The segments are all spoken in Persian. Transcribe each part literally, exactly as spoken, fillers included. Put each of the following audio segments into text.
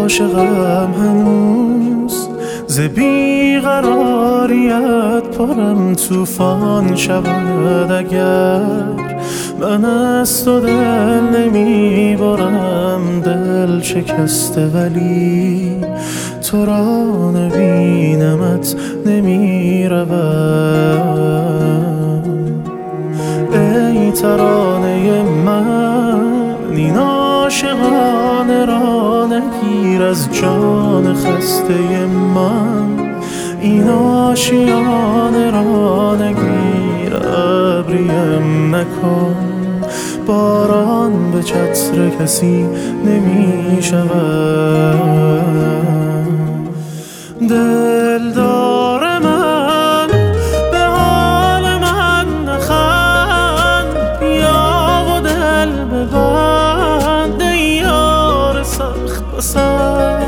عاشقم هنوز، ز بیقراریت پرم طوفان شود. اگر من از تو دل نمی برم، دل شکسته ولی تو را نبینمت نمی روم. ای ترانه من، این عاشقانه را نگیر از جان خسته من. این آشیانه را نگیر، ابریم نکن. باران به چتر کسی نمی شود. دلدار من، به حال من نخند، بیا و دل ببند ای یار سخت پسند.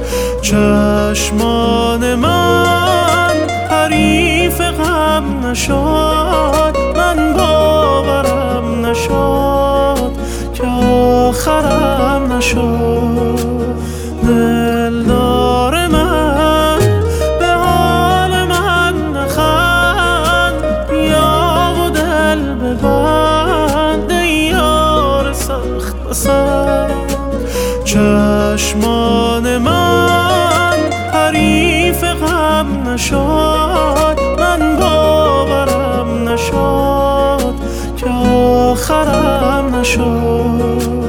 چشمان من حریف غم نشد، من باورم نشد که آخرم نشد. دلدار من، به حال من نخند، بیا و دل ببند ای یار سخت پسند. چشمان من حریف غم نشد، من باورم نشد که آخرم نشد.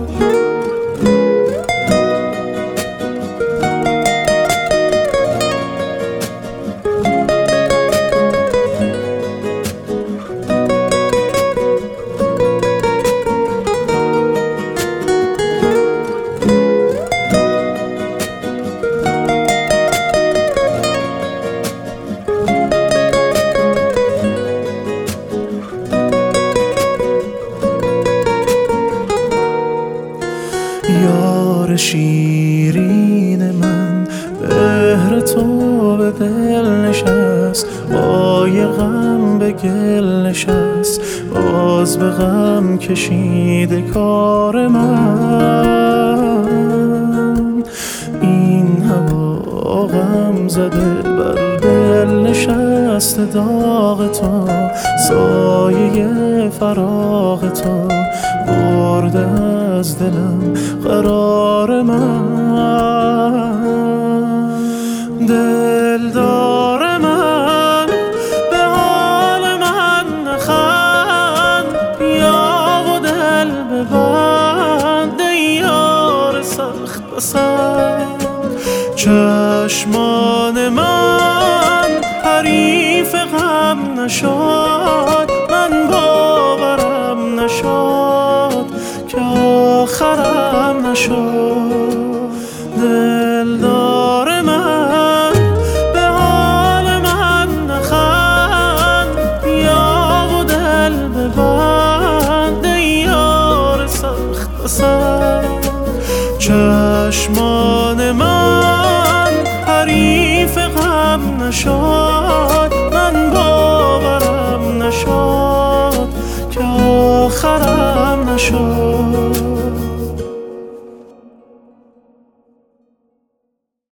یار شیرین من، بهر تو به دل نشست. بای غم به گل نشست، باز به غم کشیده کار من. این هوا غم زده بر دل نشسته، داغ تو سایه فراغ تو برده از دلم قرار من. دلدار من، به حال من نخند، بیا و دل ببند ای یار سخت پسند. چشمان من حریف غم نشد، من باورم نشد که آخرم نشد. دلدار من، به حال من نخند، بیا و دل ببند ای یار سخت پسند. چشمان من حریف غم نشد،